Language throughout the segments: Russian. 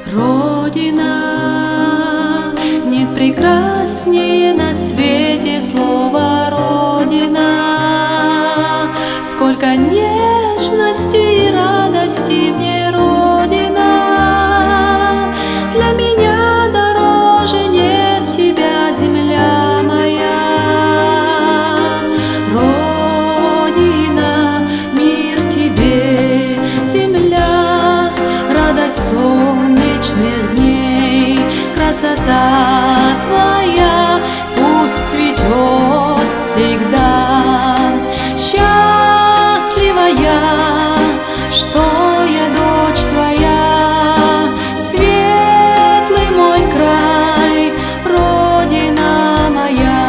Родина, нет прекраснее на свете слова Родина. Сколько нежности и радости в ней, Родина. Для меня дороже нет тебя, земля моя. Родина, мир тебе, земля, радость солнечных дней, красота твоя пусть цветет всегда. Счастлива я, что я дочь твоя, светлый мой край, Родина моя.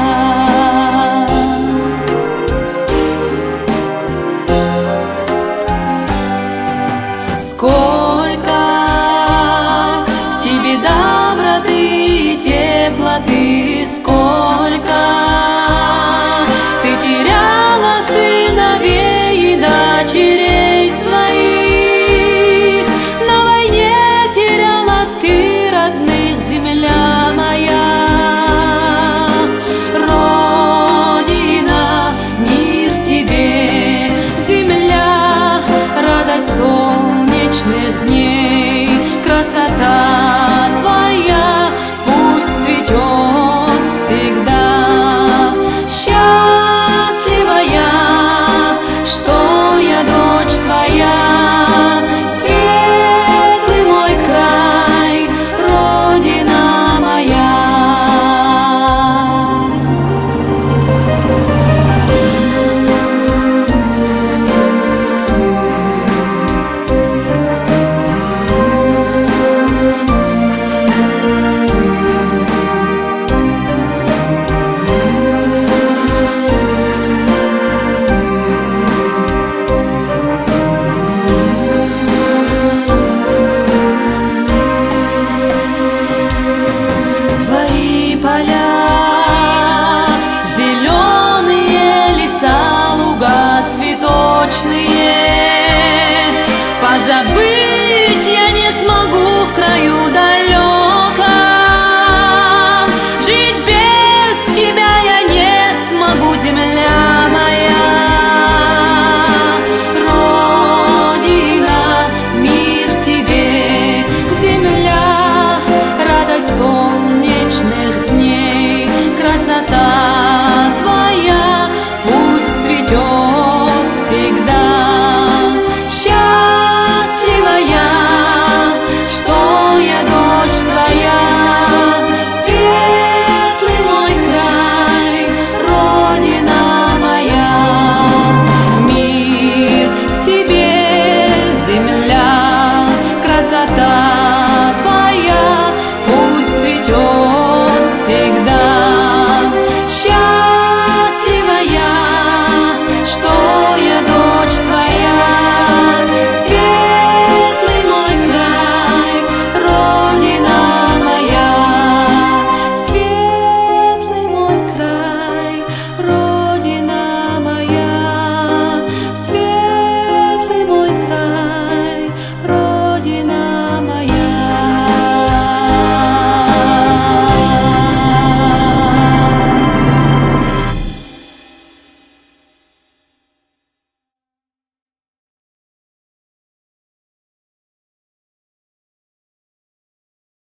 Сколько в тебе доброты и теплоты, сколько ты теряла сыновей и дочерей своих. На войне теряла ты родных, земля моя. Родина, мир тебе, земля, радость солнечных дней, красота твоя пусть цветет всегда. Счастлива я, что я дочь твоя, светлый мой край, Родина моя. Позабыть я не смогу в краю далеком, жить без тебя я не смогу, земля моя. Родина, мир тебе, земля, радость солнечных дней, красота твоя пусть цветет всегда. Счастлива я, что я дочь твоя, светлый мой край, Родина моя. Мир тебе, земля, красота твоя пусть цветет всегда.